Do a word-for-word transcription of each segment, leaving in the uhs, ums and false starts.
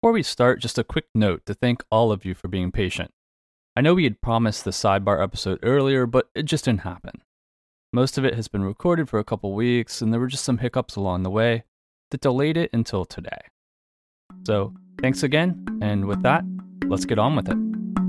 Before we start, just a quick note to thank all of you for being patient. I know we had promised the sidebar episode earlier, but it just didn't happen. Most of it has been recorded for a couple weeks, and there were just some hiccups along the way that delayed it until today. So, thanks again, and with that, let's get on with it.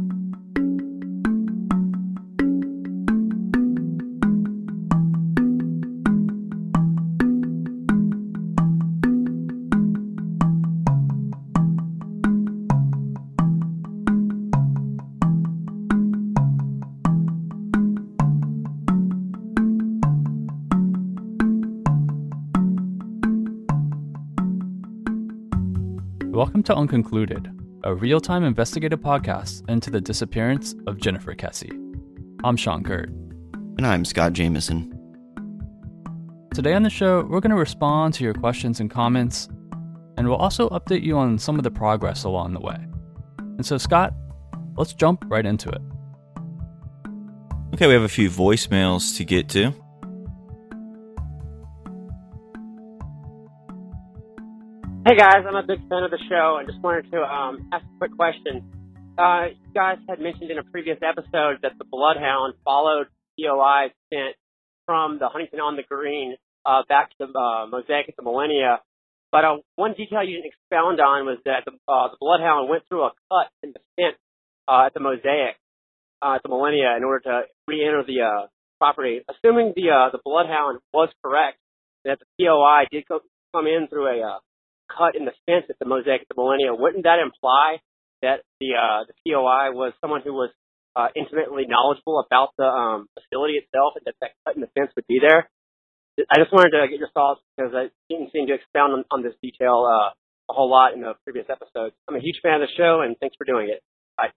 Welcome to Unconcluded, a real-time investigative podcast into the disappearance of Jennifer Kesse. I'm Sean Gert. And I'm Scott Jameson. Today on the show, we're going to respond to your questions and comments, and we'll also update you on some of the progress along the way. And so, Scott, let's jump right into it. Okay, we have a few voicemails to get to. Hey guys, I'm a big fan of the show and just wanted to um, ask a quick question. Uh, you guys had mentioned in a previous episode that the Bloodhound followed P O I scent from the Huntington on the Green uh, back to the uh, Mosaic at the Millennia. But uh, one detail you didn't expound on was that the, uh, the Bloodhound went through a cut in the scent uh, at the Mosaic uh, at the Millennia in order to re-enter the uh, property. Assuming the uh, the Bloodhound was correct, that the P O I did go, come in through a uh, cut in the fence at the Mosaic at the Millennia, wouldn't that imply that the uh, the P O I was someone who was uh, intimately knowledgeable about the um, facility itself, and that that cut in the fence would be there? I just wanted to get your thoughts because I didn't seem to expound on, on this detail uh, a whole lot in the previous episodes. I'm a huge fan of the show, and thanks for doing it. Bye.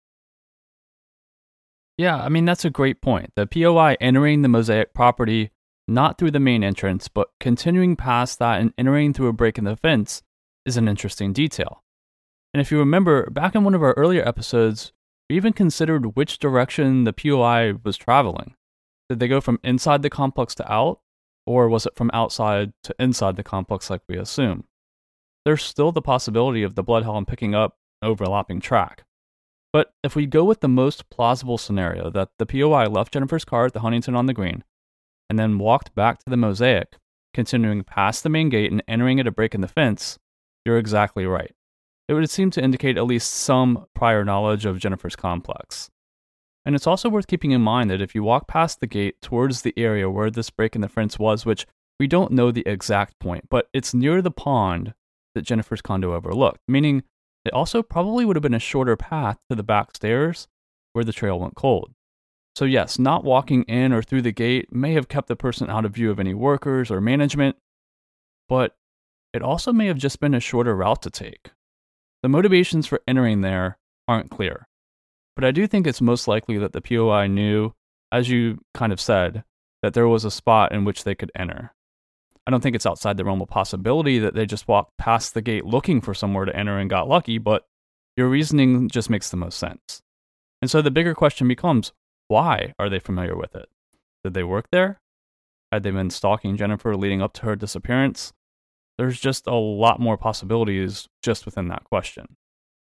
Yeah, I mean, that's a great point. The P O I entering the Mosaic property not through the main entrance, but continuing past that and entering through a break in the fence is an interesting detail. And if you remember, back in one of our earlier episodes, we even considered which direction the P O I was traveling. Did they go from inside the complex to out, or was it from outside to inside the complex like we assume? There's still the possibility of the Bloodhound picking up an overlapping track. But if we go with the most plausible scenario that the P O I left Jennifer's car at the Huntington on the Green, and then walked back to the Mosaic, continuing past the main gate and entering at a break in the fence, you're exactly right. It would seem to indicate at least some prior knowledge of Jennifer's complex. And it's also worth keeping in mind that if you walk past the gate towards the area where this break in the fence was, which we don't know the exact point, but it's near the pond that Jennifer's condo overlooked, meaning it also probably would have been a shorter path to the back stairs where the trail went cold. So yes, not walking in or through the gate may have kept the person out of view of any workers or management, but it also may have just been a shorter route to take. The motivations for entering there aren't clear, but I do think it's most likely that the P O I knew, as you kind of said, that there was a spot in which they could enter. I don't think it's outside the realm of possibility that they just walked past the gate looking for somewhere to enter and got lucky, but your reasoning just makes the most sense. And so the bigger question becomes, why are they familiar with it? Did they work there? Had they been stalking Jennifer leading up to her disappearance? There's just a lot more possibilities just within that question.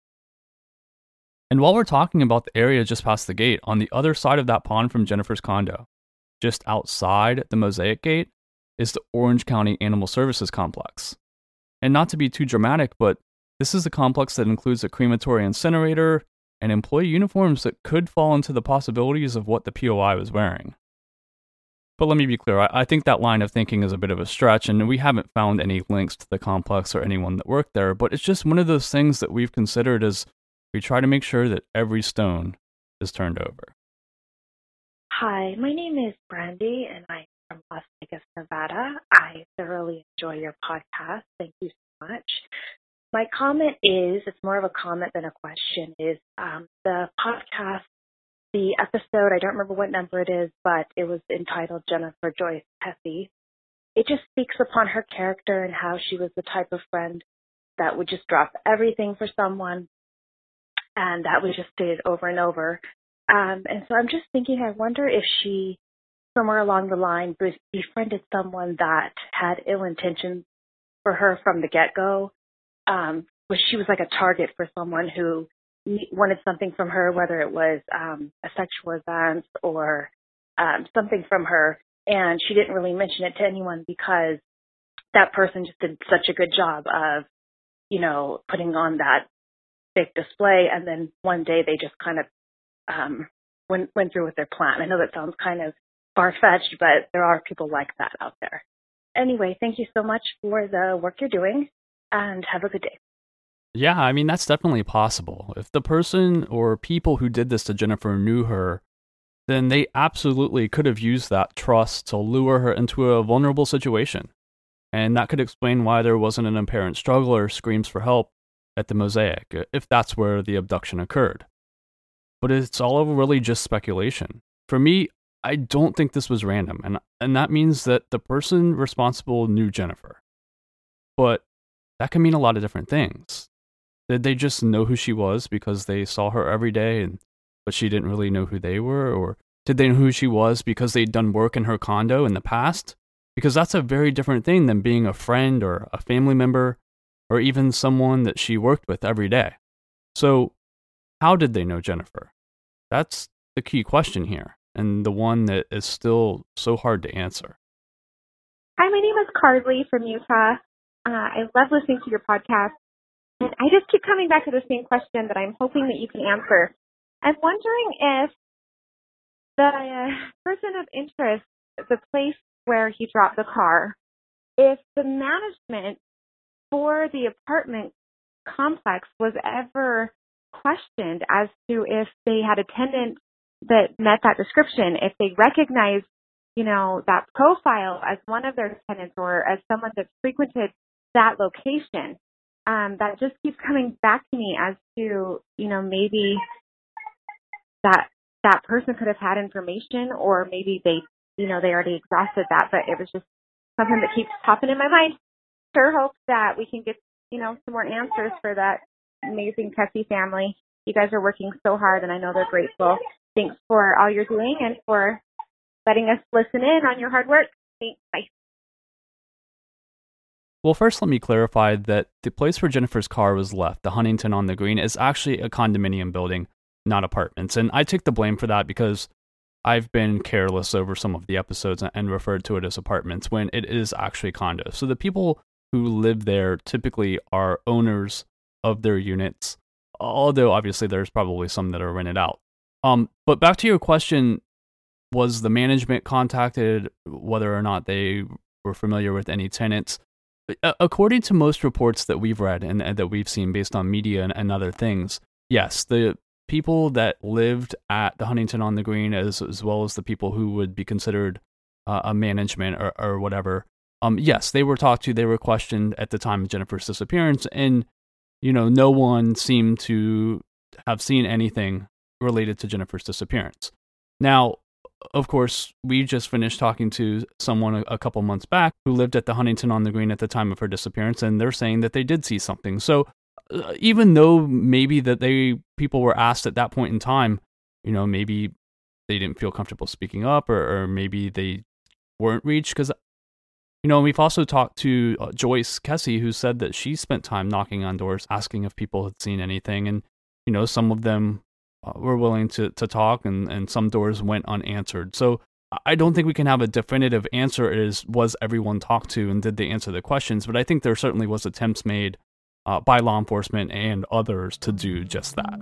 And while we're talking about the area just past the gate, on the other side of that pond from Jennifer's condo, just outside the Mosaic gate, is the Orange County Animal Services Complex. And not to be too dramatic, but this is a complex that includes a crematory incinerator and employee uniforms that could fall into the possibilities of what the P O I was wearing. But let me be clear, I, I think that line of thinking is a bit of a stretch, and we haven't found any links to the complex or anyone that worked there, but it's just one of those things that we've considered as we try to make sure that every stone is turned over. Hi, my name is Brandy, and I'm from Las Vegas, Nevada. I thoroughly enjoy your podcast. Thank you so much. My comment is, it's more of a comment than a question, is um, the podcast, the episode, I don't remember what number it is, but it was entitled Jennifer Joyce Kesse. It just speaks upon her character and how she was the type of friend that would just drop everything for someone, and that was just stated over and over. Um, and so I'm just thinking, I wonder if she, somewhere along the line, befriended someone that had ill intentions for her from the get-go. Um, was she was like a target for someone who wanted something from her, whether it was um, a sexual event or um, something from her, and she didn't really mention it to anyone because that person just did such a good job of, you know, putting on that big display, and then one day they just kind of um, went went through with their plan. I know that sounds kind of far-fetched, but there are people like that out there. Anyway, thank you so much for the work you're doing, and have a good day. Yeah, I mean, that's definitely possible. If the person or people who did this to Jennifer knew her, then they absolutely could have used that trust to lure her into a vulnerable situation. And that could explain why there wasn't an apparent struggle or screams for help at the Mosaic, if that's where the abduction occurred. But it's all really just speculation. For me, I don't think this was random, and and that means that the person responsible knew Jennifer. But that can mean a lot of different things. Did they just know who she was because they saw her every day, and but she didn't really know who they were? Or did they know who she was because they'd done work in her condo in the past? Because that's a very different thing than being a friend or a family member or even someone that she worked with every day. So how did they know Jennifer? That's the key question here, and the one that is still so hard to answer. Hi, my name is Carly from Utah. Uh, I love listening to your podcast, and I just keep coming back to the same question that I'm hoping that you can answer. I'm wondering if the uh, person of interest, the place where he dropped the car, if the management for the apartment complex was ever questioned as to if they had a tenant that met that description, if they recognized, you know, that profile as one of their tenants or as someone that frequented that location. Um, that just keeps coming back to me as to, you know, maybe that that person could have had information, or maybe they, you know, they already exhausted that, but it was just something that keeps popping in my mind. Sure hope that we can get, you know, some more answers for that amazing Kessie family. You guys are working so hard, and I know they're grateful. Thanks for all you're doing and for letting us listen in on your hard work. Thanks. Bye. Well, first let me clarify that the place where Jennifer's car was left, the Huntington on the Green, is actually a condominium building, not apartments. And I take the blame for that because I've been careless over some of the episodes and referred to it as apartments when it is actually condos. So the people who live there typically are owners of their units, although obviously there's probably some that are rented out. Um, but back to your question, was the management contacted whether or not they were familiar with any tenants? According to most reports that we've read and, and that we've seen based on media and, and other things, yes, the people that lived at the Huntington on the Green, as as well as the people who would be considered uh, a management or, or whatever, um, yes, they were talked to, they were questioned at the time of Jennifer's disappearance, and you know, no one seemed to have seen anything related to Jennifer's disappearance. Now, of course, we just finished talking to someone a, a couple months back who lived at the Huntington on the Green at the time of her disappearance, and they're saying that they did see something. So uh, even though maybe that they people were asked at that point in time, you know, maybe they didn't feel comfortable speaking up, or, or maybe they weren't reached, because, you know, we've also talked to uh, Joyce Kessie, who said that she spent time knocking on doors, asking if people had seen anything, and, you know, some of them Uh, were willing to, to talk, and, and some doors went unanswered. So I don't think we can have a definitive answer as was everyone talked to and did they answer the questions, but I think there certainly was attempts made uh, by law enforcement and others to do just that.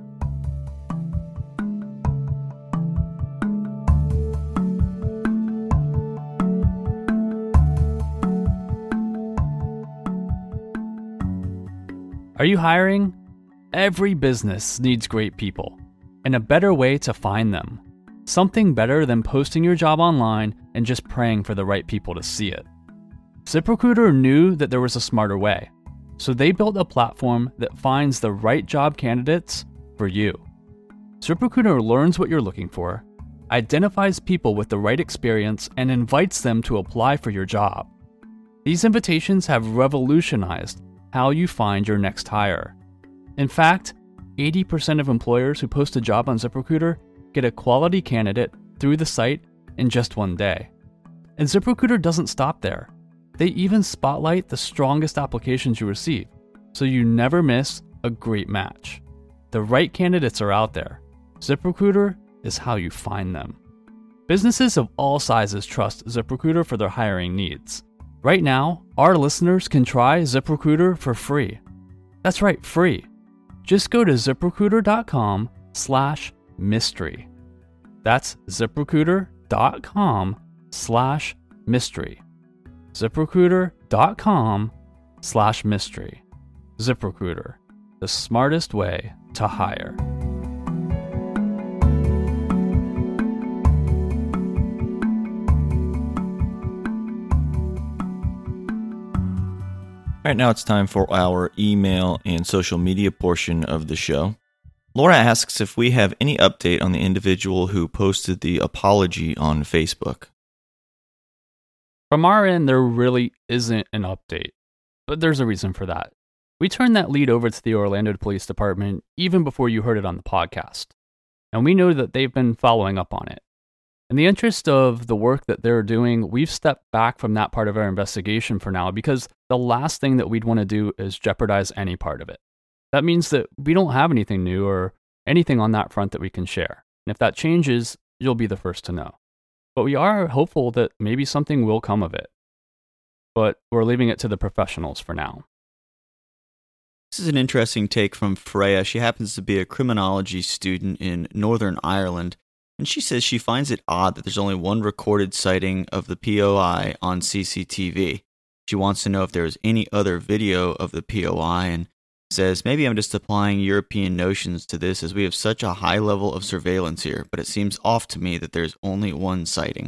Are you hiring? Every business needs great people, and a better way to find them. Something better than posting your job online and just praying for the right people to see it. ZipRecruiter knew that there was a smarter way, so they built a platform that finds the right job candidates for you. ZipRecruiter learns what you're looking for, identifies people with the right experience, and invites them to apply for your job. These invitations have revolutionized how you find your next hire. In fact, eighty percent of employers who post a job on ZipRecruiter get a quality candidate through the site in just one day. And ZipRecruiter doesn't stop there. They even spotlight the strongest applications you receive, so you never miss a great match. The right candidates are out there. ZipRecruiter is how you find them. Businesses of all sizes trust ZipRecruiter for their hiring needs. Right now, our listeners can try ZipRecruiter for free. That's right, free. Just go to ZipRecruiter.com slash mystery. That's ZipRecruiter.com slash mystery. ZipRecruiter.com slash mystery. ZipRecruiter, the smartest way to hire. All right, now it's time for our email and social media portion of the show. Laura asks if we have any update on the individual who posted the apology on Facebook. From our end, there really isn't an update, but there's a reason for that. We turned that lead over to the Orlando Police Department even before you heard it on the podcast, and we know that they've been following up on it. In the interest of the work that they're doing, we've stepped back from that part of our investigation for now because the last thing that we'd want to do is jeopardize any part of it. That means that we don't have anything new or anything on that front that we can share. And if that changes, you'll be the first to know. But we are hopeful that maybe something will come of it. But we're leaving it to the professionals for now. This is an interesting take from Freya. She happens to be a criminology student in Northern Ireland. And she says she finds it odd that there's only one recorded sighting of the P O I on C C T V. She wants to know if there's any other video of the P O I and says, maybe I'm just applying European notions to this as we have such a high level of surveillance here, but it seems off to me that there's only one sighting.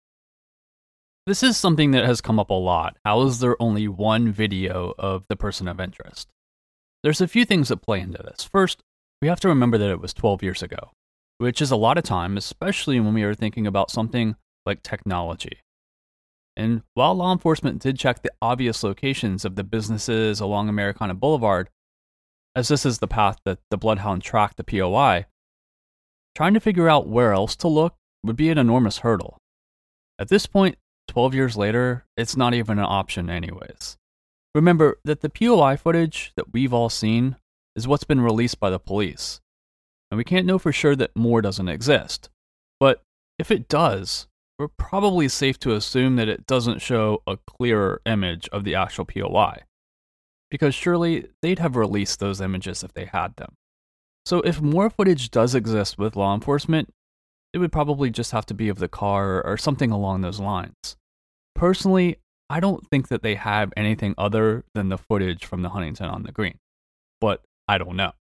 This is something that has come up a lot. How is there only one video of the person of interest? There's a few things that play into this. First, we have to remember that it was twelve years ago. Which is a lot of time, especially when we are thinking about something like technology. And while law enforcement did check the obvious locations of the businesses along Americana Boulevard, as this is the path that the Bloodhound tracked the P O I, trying to figure out where else to look would be an enormous hurdle. At this point, twelve years later, it's not even an option anyways. Remember that the P O I footage that we've all seen is what's been released by the police. And we can't know for sure that more doesn't exist. But if it does, we're probably safe to assume that it doesn't show a clearer image of the actual P O I. Because surely they'd have released those images if they had them. So if more footage does exist with law enforcement, it would probably just have to be of the car or something along those lines. Personally, I don't think that they have anything other than the footage from the Huntington on the Green. But I don't know.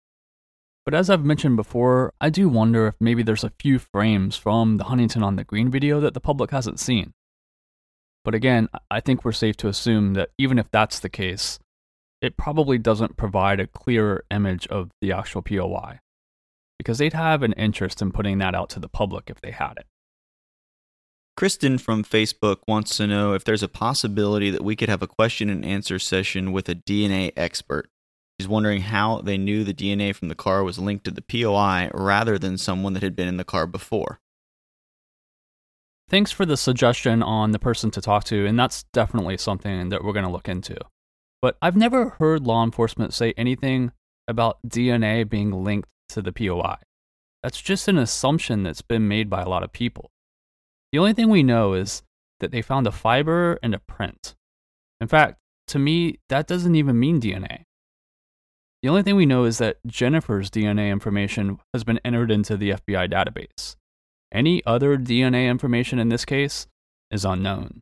But as I've mentioned before, I do wonder if maybe there's a few frames from the Huntington on the Green video that the public hasn't seen. But again, I think we're safe to assume that even if that's the case, it probably doesn't provide a clearer image of the actual P O I, because they'd have an interest in putting that out to the public if they had it. Kristen from Facebook wants to know if there's a possibility that we could have a question and answer session with a D N A expert. She's wondering how they knew the D N A from the car was linked to the P O I rather than someone that had been in the car before. Thanks for the suggestion on the person to talk to, and that's definitely something that we're going to look into. But I've never heard law enforcement say anything about D N A being linked to the P O I. That's just an assumption that's been made by a lot of people. The only thing we know is that they found a fiber and a print. In fact, to me, that doesn't even mean D N A. The only thing we know is that Jennifer's D N A information has been entered into the F B I database. Any other D N A information in this case is unknown.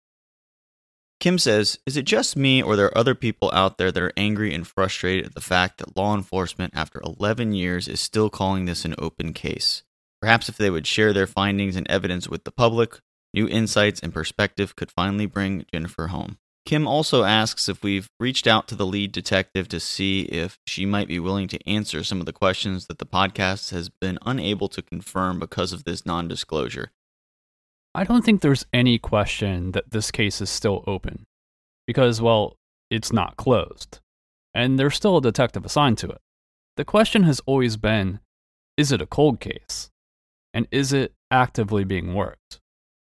Kim says, is it just me or there are other people out there that are angry and frustrated at the fact that law enforcement after eleven years is still calling this an open case? Perhaps if they would share their findings and evidence with the public, new insights and perspective could finally bring Jennifer home. Kim also asks if we've reached out to the lead detective to see if she might be willing to answer some of the questions that the podcast has been unable to confirm because of this non-disclosure. I don't think there's any question that this case is still open, because, well, it's not closed, and there's still a detective assigned to it. The question has always been, is it a cold case? And is it actively being worked?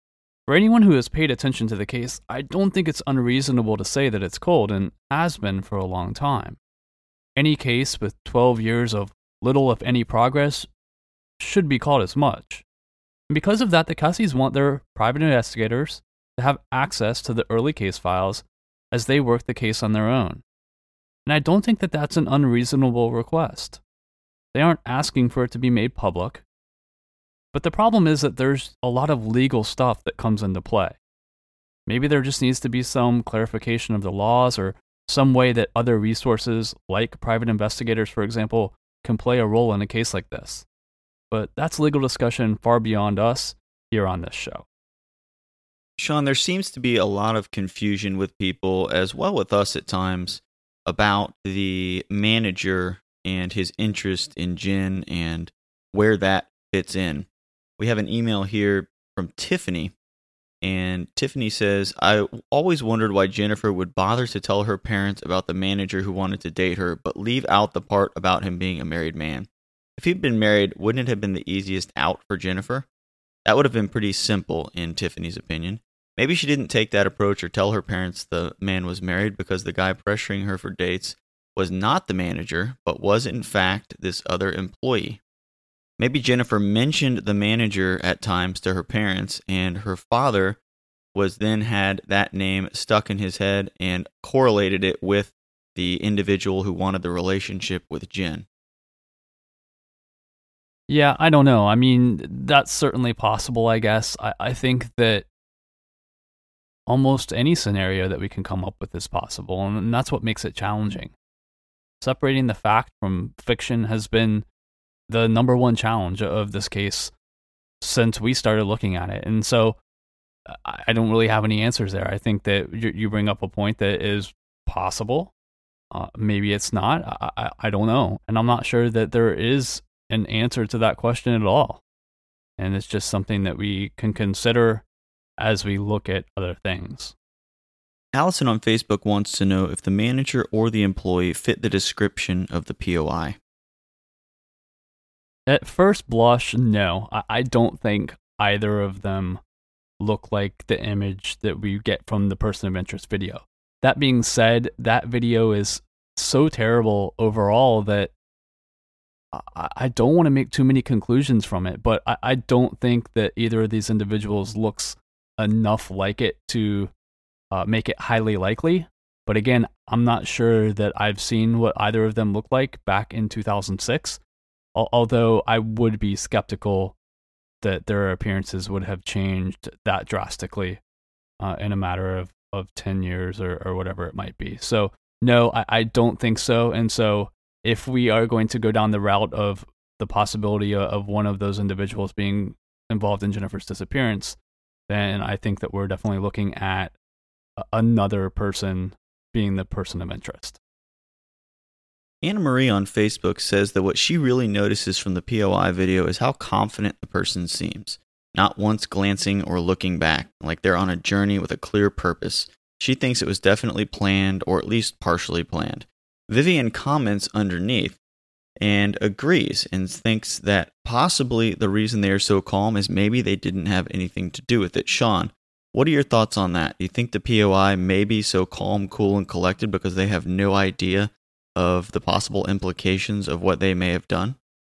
For anyone who has paid attention to the case, I don't think it's unreasonable to say that it's cold and has been for a long time. Any case with twelve years of little if any progress should be called as much. And because of that, the Kessies want their private investigators to have access to the early case files as they work the case on their own. And I don't think that that's an unreasonable request. They aren't asking for it to be made public. But the problem is that there's a lot of legal stuff that comes into play. Maybe there just needs to be some clarification of the laws or some way that other resources, like private investigators, for example, can play a role in a case like this. But that's legal discussion far beyond us here on this show. Sean, there seems to be a lot of confusion with people, as well with us at times, about the manager and his interest in Jen and where that fits in. We have an email here from Tiffany, and Tiffany says, I always wondered why Jennifer would bother to tell her parents about the manager who wanted to date her, but leave out the part about him being a married man. If he'd been married, wouldn't it have been the easiest out for Jennifer? That would have been pretty simple, in Tiffany's opinion. Maybe she didn't take that approach or tell her parents the man was married because the guy pressuring her for dates was not the manager, but was in fact this other employee. Maybe Jennifer mentioned the manager at times to her parents, and her father was then had that name stuck in his head and correlated it with the individual who wanted the relationship with Jen. Yeah, I don't know. I mean, that's certainly possible, I guess. I, I think that almost any scenario that we can come up with is possible, and that's what makes it challenging. Separating the fact from fiction has been the number one challenge of this case since we started looking at it. And so I don't really have any answers there. I think that you bring up a point that is possible. Uh, maybe it's not. I, I, I don't know. And I'm not sure that there is an answer to that question at all. And it's just something that we can consider as we look at other things. Allison on Facebook wants to know if the manager or the employee fit the description of the P O I. At first blush, no. I, I don't think either of them look like the image that we get from the person of interest video. That being said, that video is so terrible overall that I, I don't want to make too many conclusions from it, but I, I don't think that either of these individuals looks enough like it to uh, make it highly likely. But again, I'm not sure that I've seen what either of them looked like back in two thousand six. Although I would be skeptical that their appearances would have changed that drastically uh, in a matter of, of ten years or, or whatever it might be. So, no, I, I don't think so. And so if we are going to go down the route of the possibility of, of one of those individuals being involved in Jennifer's disappearance, then I think that we're definitely looking at another person being the person of interest. Anna Marie on Facebook says that what she really notices from the P O I video is how confident the person seems, not once glancing or looking back, like they're on a journey with a clear purpose. She thinks it was definitely planned, or at least partially planned. Vivian comments underneath and agrees and thinks that possibly the reason they are so calm is maybe they didn't have anything to do with it. Sean, what are your thoughts on that? Do you think the P O I may be so calm, cool, and collected because they have no idea of the possible implications of what they may have done?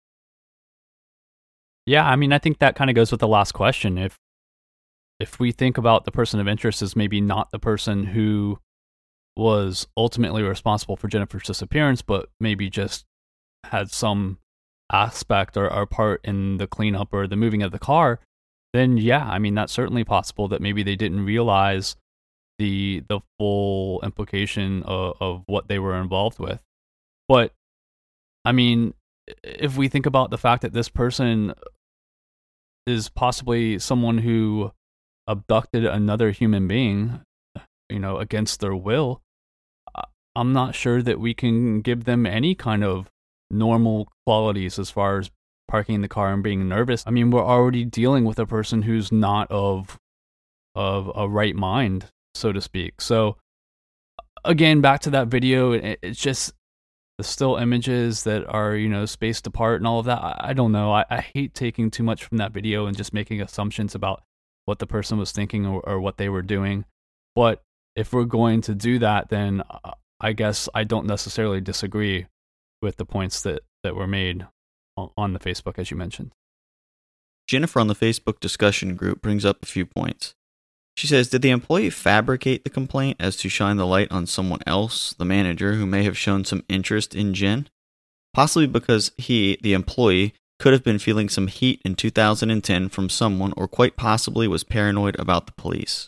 Yeah, I mean, I think that kind of goes with the last question. If if we think about the person of interest as maybe not the person who was ultimately responsible for Jennifer's disappearance, but maybe just had some aspect or, or part in the cleanup or the moving of the car, then yeah, I mean, that's certainly possible that maybe they didn't realize the the full implication of, of what they were involved with. But, I mean, if we think about the fact that this person is possibly someone who abducted another human being, you know, against their will, I'm not sure that we can give them any kind of normal qualities as far as parking the car and being nervous. I mean, we're already dealing with a person who's not of of a right mind, so to speak. So, again, back to that video, it, it's just the still images that are, you know, spaced apart and all of that. I, I don't know. I, I hate taking too much from that video and just making assumptions about what the person was thinking or, or what they were doing. But if we're going to do that, then I guess I don't necessarily disagree with the points that, that were made on the Facebook, as you mentioned. Jennifer on the Facebook discussion group brings up a few points. She says, did the employee fabricate the complaint as to shine the light on someone else, the manager, who may have shown some interest in Jen? Possibly because he, the employee, could have been feeling some heat in two thousand ten from someone, or quite possibly was paranoid about the police.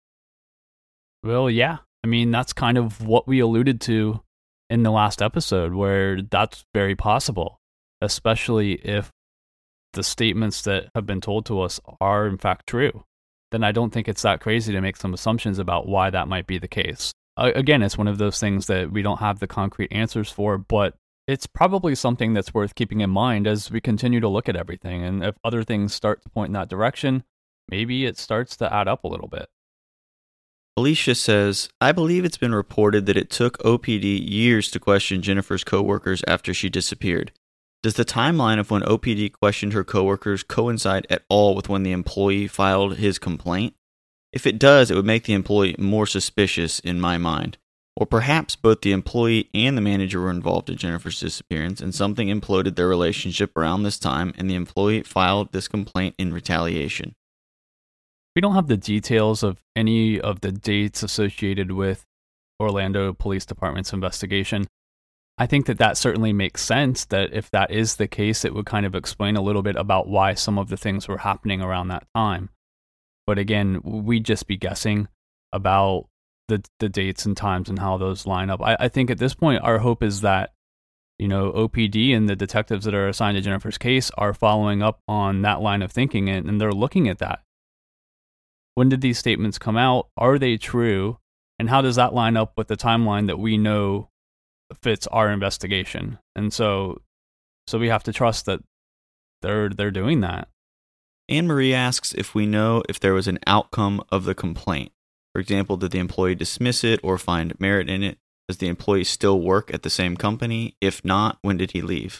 Well, yeah. I mean, that's kind of what we alluded to in the last episode, where that's very possible, especially if the statements that have been told to us are in fact true. Then I don't think it's that crazy to make some assumptions about why that might be the case. Uh, again, it's one of those things that we don't have the concrete answers for, but it's probably something that's worth keeping in mind as we continue to look at everything. And if other things start to point in that direction, maybe it starts to add up a little bit. Alicia says, I believe it's been reported that it took O P D years to question Jennifer's coworkers after she disappeared. Does the timeline of when O P D questioned her coworkers coincide at all with when the employee filed his complaint? If it does, it would make the employee more suspicious in my mind. Or perhaps both the employee and the manager were involved in Jennifer's disappearance and something imploded their relationship around this time and the employee filed this complaint in retaliation. We don't have the details of any of the dates associated with Orlando Police Department's investigation. I think that that certainly makes sense, that if that is the case, it would kind of explain a little bit about why some of the things were happening around that time. But again, we'd just be guessing about the the dates and times and how those line up. I, I think at this point, our hope is that, you know, O P D and the detectives that are assigned to Jennifer's case are following up on that line of thinking, and, and they're looking at that. When did these statements come out? Are they true? And how does that line up with the timeline that we know fits our investigation? And so so we have to trust that they're they're doing that. Anne Marie asks if we know if there was an outcome of the complaint. For example, did the employee dismiss it or find merit in it? Does the employee still work at the same company? If not, when did he leave?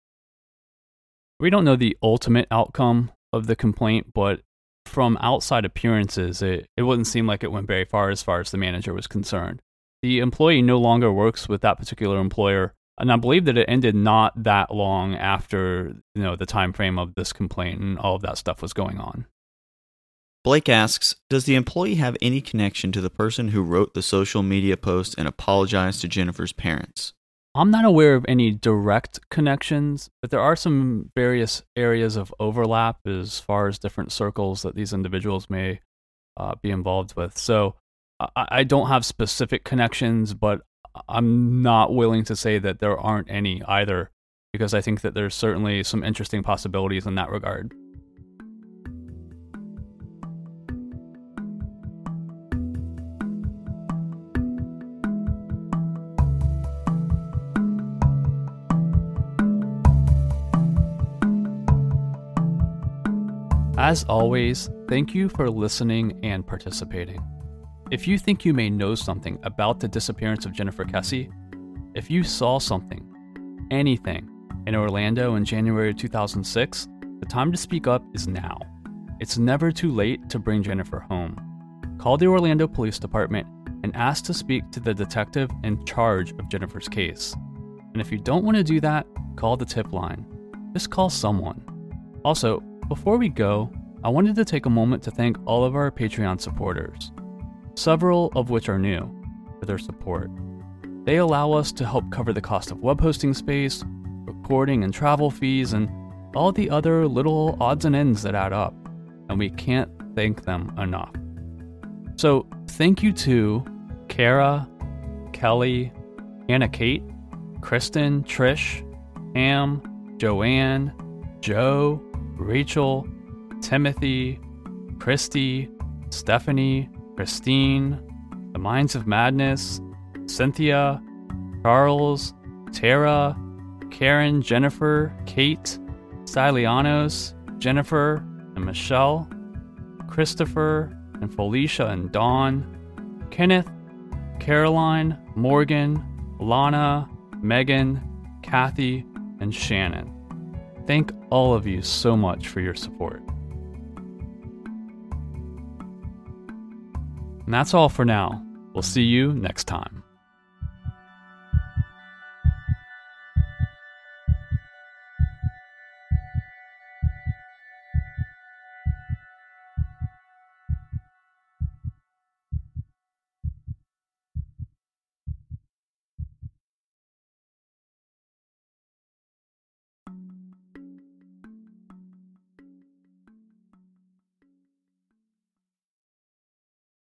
We don't know the ultimate outcome of the complaint, but from outside appearances, it, it wouldn't seem like it went very far as far as the manager was concerned. The employee no longer works with that particular employer, and I believe that it ended not that long after, you know, the time frame of this complaint and all of that stuff was going on. Blake asks, does the employee have any connection to the person who wrote the social media post and apologized to Jennifer's parents? I'm not aware of any direct connections, but there are some various areas of overlap as far as different circles that these individuals may uh, be involved with. So I, I don't have specific connections, but I'm not willing to say that there aren't any either, because I think that there's certainly some interesting possibilities in that regard. As always, thank you for listening and participating. If you think you may know something about the disappearance of Jennifer Kesse, if you saw something, anything, in Orlando in January two thousand six, the time to speak up is now. It's never too late to bring Jennifer home. Call the Orlando Police Department and ask to speak to the detective in charge of Jennifer's case. And if you don't want to do that, call the tip line. Just call someone. Also, before we go, I wanted to take a moment to thank all of our Patreon supporters, several of which are new, for their support. They allow us to help cover the cost of web hosting space, recording and travel fees, and all the other little odds and ends that add up, and we can't thank them enough. So thank you to Kara, Kelly, Anna Kate, Kristen, Trish, Pam, Joanne, Joe, Rachel, Timothy, Christy, Stephanie, Christine, The Minds of Madness, Cynthia, Charles, Tara, Karen, Jennifer, Kate, Stylianos, Jennifer, and Michelle, Christopher, and Felicia and Dawn, Kenneth, Caroline, Morgan, Lana, Megan, Kathy, and Shannon. Thank all of you so much for your support. And that's all for now. We'll see you next time.